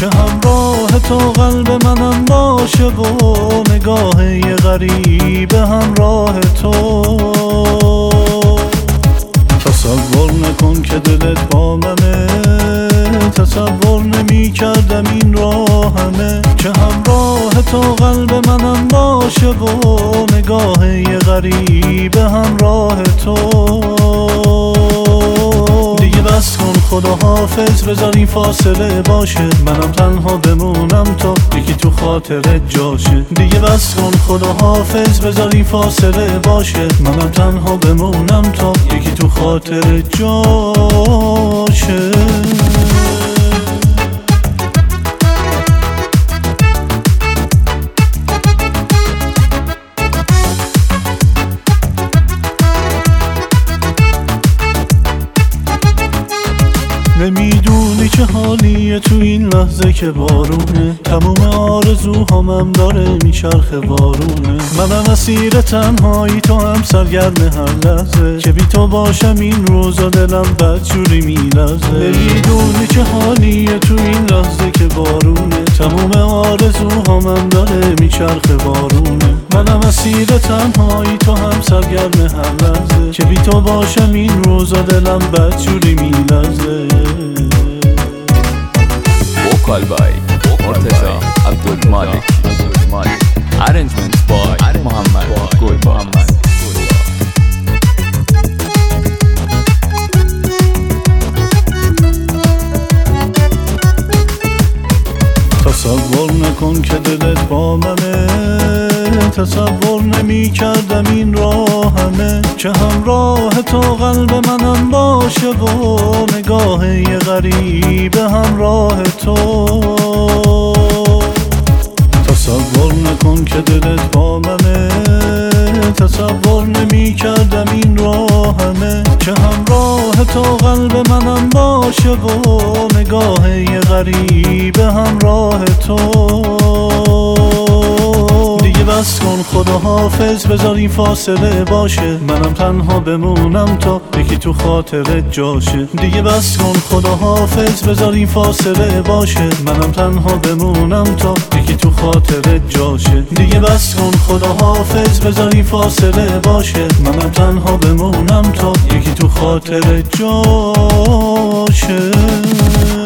که همراه تو قلب منم باشه و نگاه یه غریب همراه تو. تصور نکن که دلت با منه، تصور نمی کردم این راهمه، که همراه تو قلب منم باشه و نگاه یه غریب همراه تو. دیگه بس کن خدا حافظ، بذار این فاصله باشه، منم تنها بمونم تا یکی تو خاطرت جاشه. دیگه بس کن خدا حافظ، بذار این فاصله باشه، منم تنها بمونم تا یکی تو خاطرت جاشه. نمیدونی چه حالیه تو این لحظه که بارونه، تموم آرزوهامم داره میچرخه وارونه. منم اسیر تنهایی، تو هم سرگرم هر لحظه، که بی تو باشم این روزا دلم بدجوری میلرزه. نمیدونی چه حالیه تو این لحظه که بارونه، تموم آرزوهامم داره میچرخه وارونه. منم اسیر تنهایی، تو هم سرگرم هر لحظه، که بی تو باشم این روزا دلم بدجوری میلرزه. Vocal by Murtaza Abdul Malik. Arrangements by Muhammad Gul. تصور نکن که دلت با منه، تصور نمی کردم این راهمه، که همراه تو قلب منم باشه و نگاه یه غریب همراه تو. تصور نکن که دلت با منه، تصور نمی کردم این راهمه، که همراه تو قلب منم باشه و نگاه یه غریب همراه تو. دیگه بس کن خدا حافظ، بذار این فاصله باشه، منم تنها بمونم تا یکی تو خاطرت جاشه. دیگه بس کن خدا حافظ، بذار این فاصله باشه، منم تنها بمونم تا یکی تو خاطرت جاشه. دیگه بس کن خدا حافظ، بذار این فاصله باشه، منم تنها بمونم تا یکی تو خاطرت جاشه.